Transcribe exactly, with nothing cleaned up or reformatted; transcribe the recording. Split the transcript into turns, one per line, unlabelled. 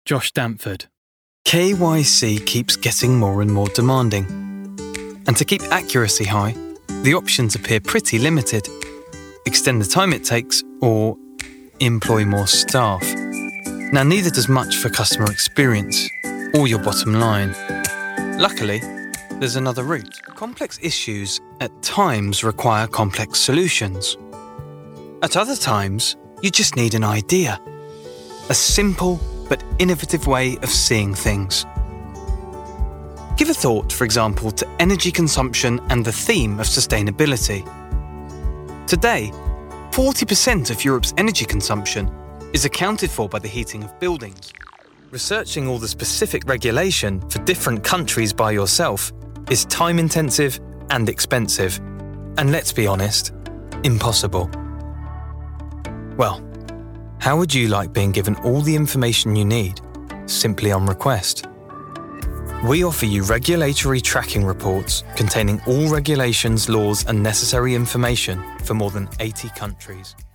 Josh Damford.
K Y C keeps getting more and more demanding. And to keep accuracy high, the options appear pretty limited. Extend the time it takes or employ more staff. Now, neither does much for customer experience or your bottom line. Luckily, there's another route. Complex issues at times require complex solutions. At other times, you just need an idea. A simple but innovative way of seeing things. Give a thought, for example, to energy consumption and the theme of sustainability. Today, forty percent of Europe's energy consumption is accounted for by the heating of buildings. Researching all the specific regulation for different countries by yourself is time-intensive and expensive. And let's be honest, impossible. Well, how would you like being given all the information you need, simply on request? We offer you regulatory tracking reports containing all regulations, laws and necessary information for more than eighty countries.